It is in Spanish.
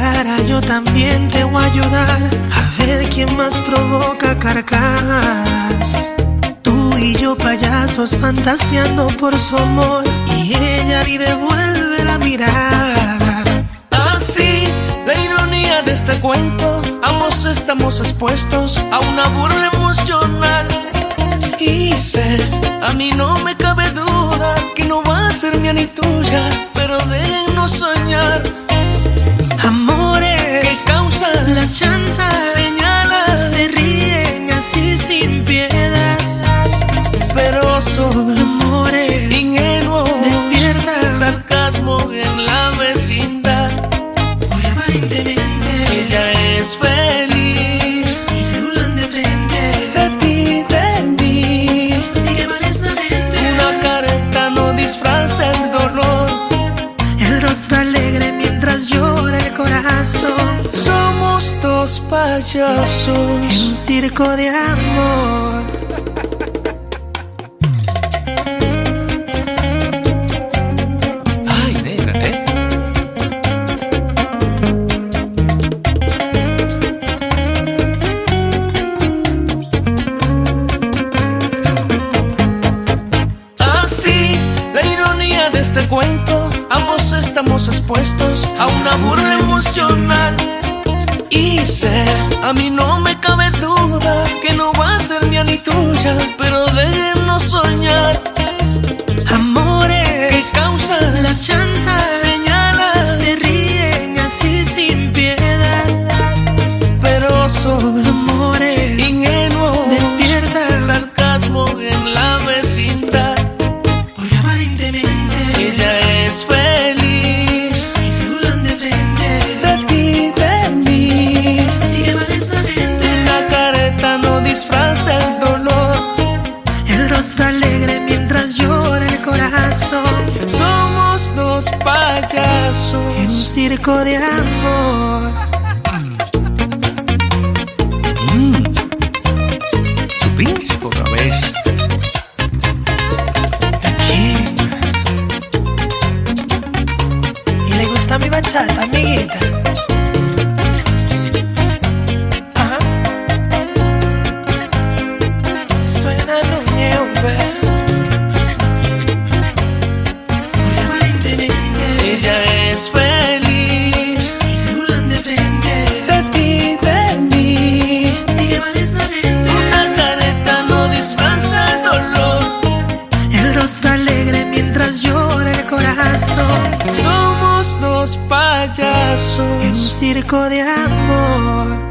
cara, yo también te voy a ayudar a ver quién más provoca carcajadas. Tú y yo payasos fantaseando por su amor, y ella ni devuelve la mirada. Así, la ironía de este cuento, ambos estamos expuestos a una burla emocional. Y sé, a mí no me cabe duda que no va a ser mía ni tuya, pero déjenos soñar. Amores que causan las chanzas, señalas, se ríen así sin piedad, pero son amores ingenuos, despierta sarcasmo en la vecindad. Hoy aparentemente ella es feliz y se burlan de frente de ti, de mí. y que vales la mente. Una careta no disfraza el dolor, El rostro alegre mientras llora el corazón. somos dos payasos En un circo de amor. Ay, negra, Así, la ironía de este cuento, ambos estamos expuestos a una burla emocional. Y sé, a mí no me cabe duda que no va a ser mía ni tuya, pero déjenos soñar. Amores Que causan las chanzas, señalas, se ríen así sin piedad, pero son amores ingenuos, despierta sarcasmo en la vecindad. porque aparentemente Ella es feliz y se burlan de frente de ti, de mí. y que vales la mente. Una careta no disfraza el dolor, El rostro alegre mientras llora el corazón. somos dos En un payasos. circo de amor. Su príncipe otra vez. ¿Quién? Y le gusta mi bachata, amiguita. Ajá. Suena Núñez, hombre. Porque aparentemente Ella es feliz y se burlan de frente de ti, de mí. y que vales la mente. Una careta no disfraza el dolor, El rostro alegre mientras llora el corazón. somos dos En un payasos. circo de amor.